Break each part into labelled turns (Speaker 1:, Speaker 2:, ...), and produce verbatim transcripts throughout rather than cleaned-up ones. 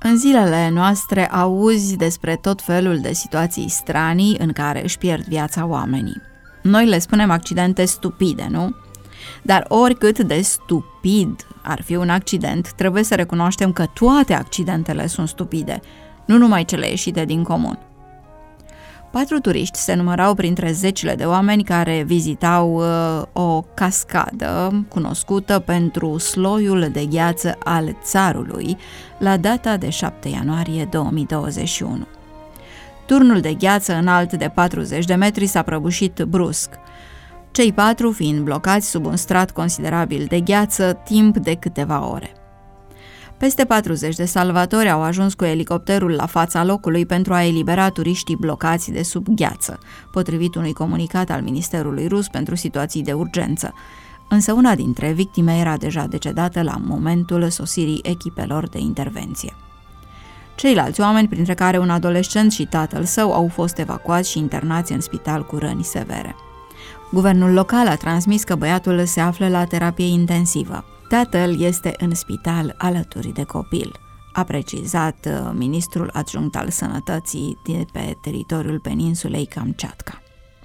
Speaker 1: În zilele noastre auzi despre tot felul de situații stranii în care își pierd viața oamenii. Noi le spunem accidente stupide, nu? Dar oricât de stupid ar fi un accident, trebuie să recunoaștem că toate accidentele sunt stupide, nu numai cele ieșite din comun. Patru turiști se numărau printre zecile de oameni care vizitau uh, o cascadă cunoscută pentru sloiul de gheață al Țarului la data de șapte ianuarie două mii douăzeci și unu. Turnul de gheață înalt de patruzeci de metri s-a prăbușit brusc, cei patru fiind blocați sub un strat considerabil de gheață timp de câteva ore. Peste patruzeci de salvatori au ajuns cu elicopterul la fața locului pentru a elibera turiștii blocați de sub gheață, potrivit unui comunicat al Ministerului Rus pentru situații de urgență. Însă una dintre victime era deja decedată la momentul sosirii echipelor de intervenție. Ceilalți oameni, printre care un adolescent și tatăl său, au fost evacuați și internați în spital cu răni severe. Guvernul local a transmis că băiatul se află la terapie intensivă. Tatăl este în spital alături de copil, a precizat ministrul adjunct al sănătății de pe teritoriul peninsulei Kamchatka.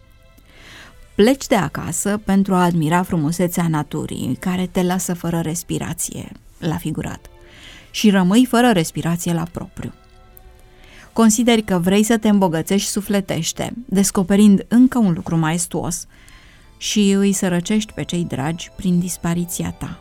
Speaker 1: Pleci de acasă pentru a admira frumusețea naturii, care te lasă fără respirație, la figurat, și rămâi fără respirație la propriu. Consideri că vrei să te îmbogățești sufletește, descoperind încă un lucru maestuos, și îi sărăcești pe cei dragi prin dispariția ta.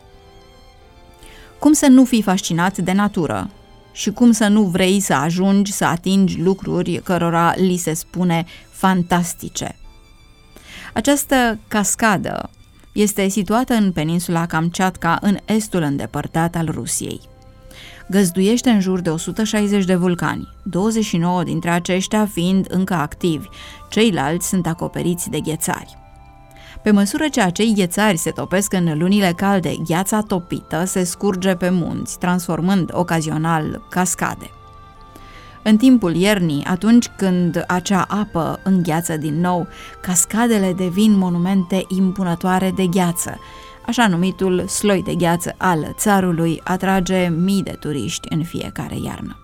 Speaker 1: Cum să nu fii fascinat de natură și cum să nu vrei să ajungi să atingi lucruri cărora li se spune fantastice? Această cascadă este situată în peninsula Kamchatka, în estul îndepărtat al Rusiei. Găzduiește în jur de o sută șaizeci de vulcani, douăzeci și nouă dintre aceștia fiind încă activi, ceilalți sunt acoperiți de ghețari. Pe măsură ce acei ghețari se topesc în lunile calde, gheața topită se scurge pe munți, transformând ocazional cascade. În timpul iernii, atunci când acea apă îngheață din nou, cascadele devin monumente impunătoare de gheață. Așa numitul sloi de gheață al Țarului atrage mii de turiști în fiecare iarnă.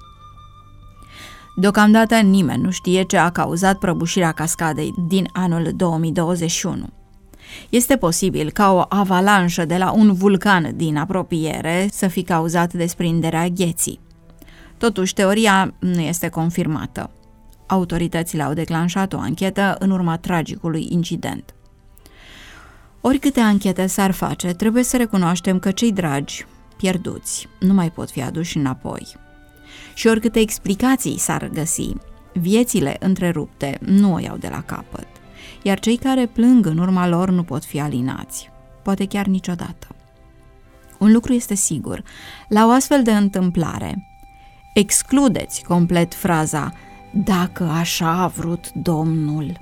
Speaker 1: Deocamdată nimeni nu știe ce a cauzat prăbușirea cascadei din anul două mii douăzeci și unu. Este posibil ca o avalanșă de la un vulcan din apropiere să fi cauzat desprinderea gheții. Totuși, teoria nu este confirmată. Autoritățile au declanșat o anchetă în urma tragicului incident. Oricâte anchete s-ar face, trebuie să recunoaștem că cei dragi, pierduți, nu mai pot fi aduși înapoi. Și oricâte explicații s-ar găsi, viețile întrerupte nu o iau de la capăt, iar cei care plâng în urma lor nu pot fi alinați, poate chiar niciodată. Un lucru este sigur, la o astfel de întâmplare, excludeți complet fraza „dacă așa a vrut Domnul”.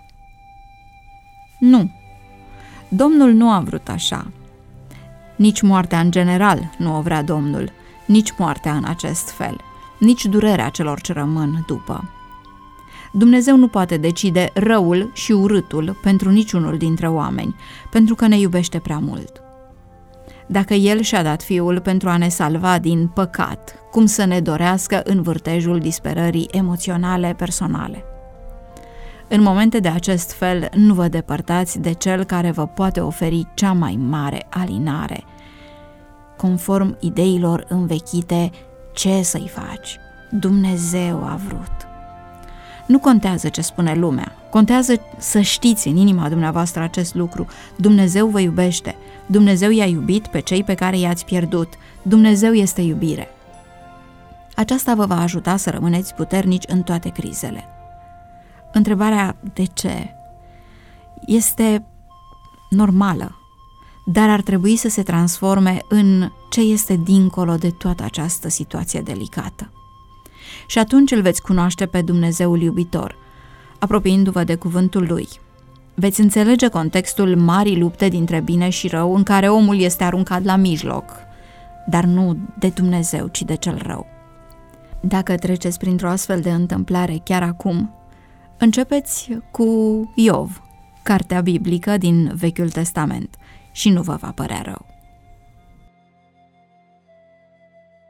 Speaker 1: Nu, Domnul nu a vrut așa. Nici moartea în general nu o vrea Domnul, nici moartea în acest fel, nici durerea celor ce rămân după. Dumnezeu nu poate decide răul și urâtul pentru niciunul dintre oameni, pentru că ne iubește prea mult. Dacă El și-a dat Fiul pentru a ne salva din păcat, cum să ne dorească în vârtejul disperării emoționale personale? În momente de acest fel, nu vă depărtați de Cel care vă poate oferi cea mai mare alinare. Conform ideilor învechite, ce să-i faci? Dumnezeu a vrut. Nu contează ce spune lumea, contează să știți în inima dumneavoastră acest lucru. Dumnezeu vă iubește, Dumnezeu i-a iubit pe cei pe care i-ați pierdut, Dumnezeu este iubire. Aceasta vă va ajuta să rămâneți puternici în toate crizele. Întrebarea de ce este normală, dar ar trebui să se transforme în ce este dincolo de toată această situație delicată. Și atunci îl veți cunoaște pe Dumnezeul iubitor, apropiindu-vă de cuvântul Lui. Veți înțelege contextul marii lupte dintre bine și rău, în care omul este aruncat la mijloc, dar nu de Dumnezeu, ci de cel rău. Dacă treceți printr-o astfel de întâmplare chiar acum, începeți cu Iov, cartea biblică din Vechiul Testament, și nu vă va părea rău.